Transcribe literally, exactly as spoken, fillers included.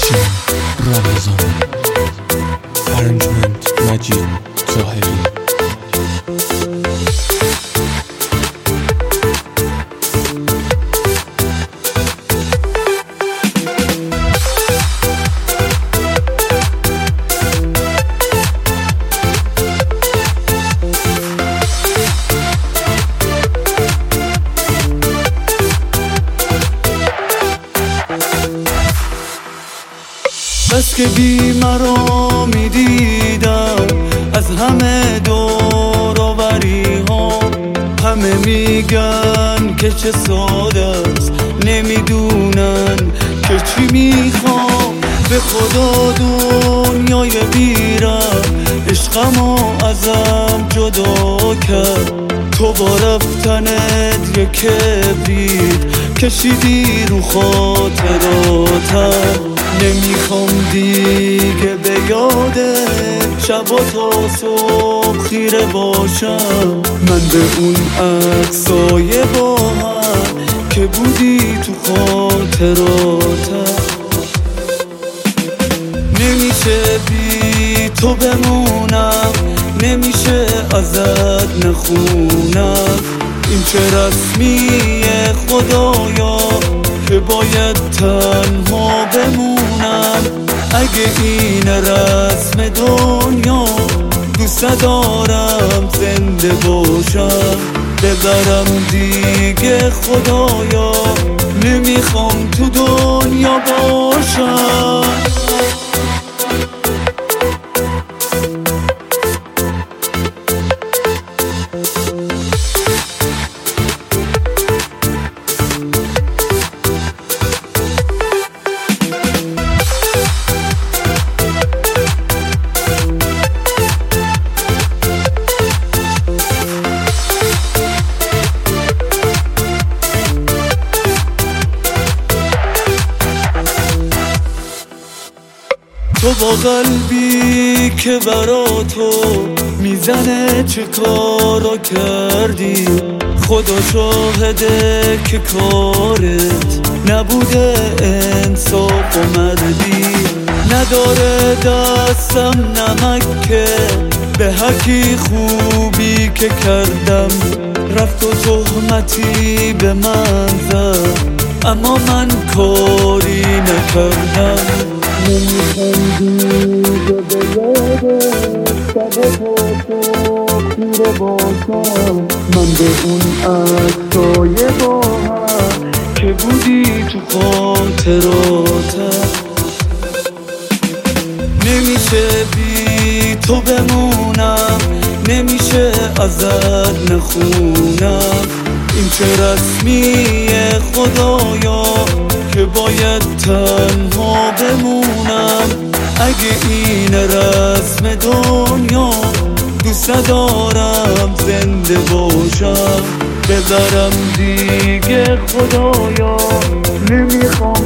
نسیم رمضان، ارنجمنت مجید ظاهری. بس که بی مرا می دیدم از همه دور و بری ها، همه میگن که چه ساده است، نمیدونن که چی میخوام. به خدا دنیای بیرم عشقمو ازم جدا کرد، تو با رفتنت یک کبرید کشیدی رو خاطراتم. نمیخوام دیگه به یادت شب و تا صبح خیره باشم، من به اون عکسای با هم که بودی تو خاطراتم. نمیشه بی تو بمونم، نمیشه ازت نخونم، این چه رسمیه خدایا که باید تنها بمونم. اگه این رسم دنیا دوست دارم زنده باشم، ببرم دیگه خدایا نمیخوام تو دنیا باشم. تو با قلبی که برا تو میزنه چه کارا کردی، خدا شاهده که کارت نبوده انصاف و مردی. نداره دستم نمکه به حقی خوبی که کردم، رفت و تهمتی به من زد اما من کاری نکردم. نمیخوام دیگه به یادت شب و تا خیره باشم، من به اون عکسای با هم که بودی تو خاطراتم. نمیشه بی تو بمونم، نمیشه ازت نخونم، این چه رسمیه خدایا که باید تنها بمونم. اگه این رسم دنیا دوست دارم زنده باشم، ببرم دیگه خدایا نمیخوام